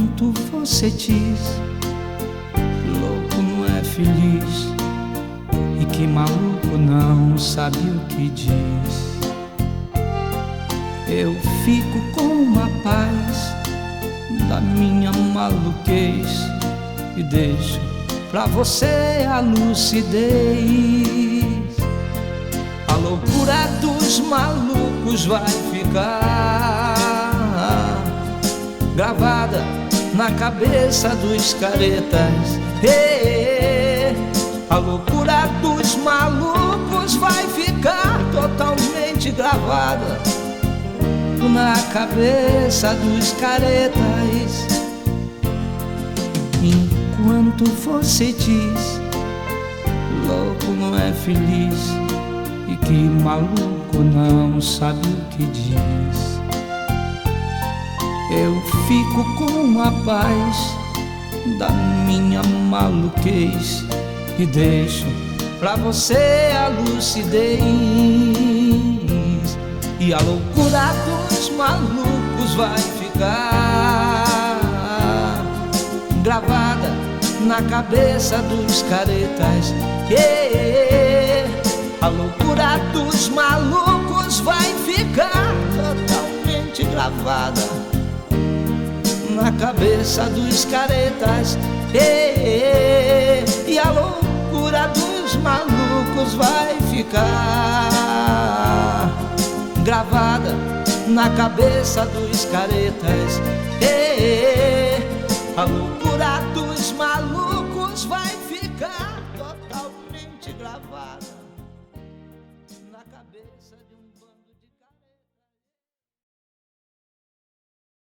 enquanto você diz louco não é feliz e que maluco não sabe o que diz. Eu fico com a paz da minha maluquez e deixo pra você a lucidez. A loucura dos malucos vai ficar gravada na cabeça dos caretas. A loucura dos malucos vai ficar totalmente gravada na cabeça dos caretas. Enquanto você diz louco não é feliz e que maluco não sabe o que diz, eu fico com a paz da minha maluquez e deixo pra você a lucidez. E a loucura dos malucos vai ficar gravada na cabeça dos caretas. A loucura dos malucos vai ficar totalmente gravada na cabeça dos caretas. E a loucura dos malucos vai ficar gravada na cabeça dos caretas. A loucura dos malucos vai ficar totalmente gravada na cabeça de um